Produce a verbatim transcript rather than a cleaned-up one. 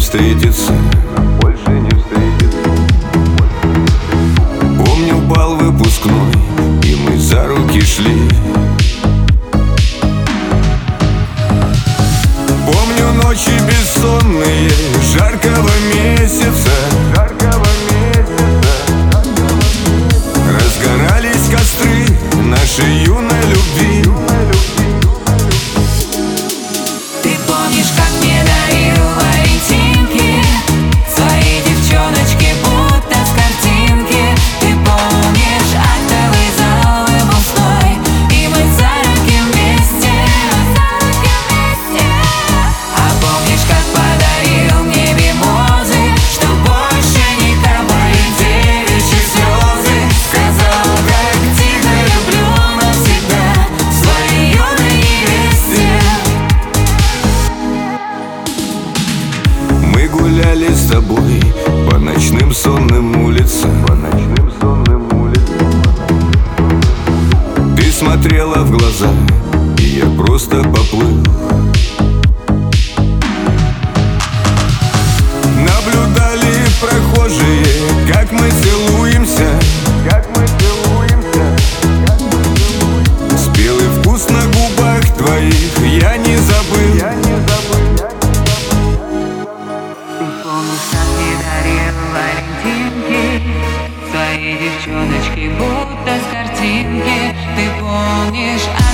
встретиться, больше не встретиться. Помню бал выпускной, и мы за руки шли. Помню ночи бессонные жаркого месяца, жаркого месяца. Разгорались костры нашей юной любви. Ты помнишь, как мне дарил валентинки свои девчоночки, будто с картинки. Ты помнишь актовый зал выпускной, и мы за руки вместе. А помнишь, как подарил мне мимозы, что больше не капали девичьи слезы? Сказал, как тихо люблю навсегда своей юной невесте. Мы гуляли с тобой по ночным сонным улицам, по ночным сонным улицам. Ты смотрела в глаза, и я просто поплыл. Наблюдали прохожие, как мы целуемся, как мы целуемся. Спелый вкус на губах твоих я не забыл, я не забыл. Ты помнишь, как мне дарил валентинки свои девчоночки, будто с картинки. Ты помнишь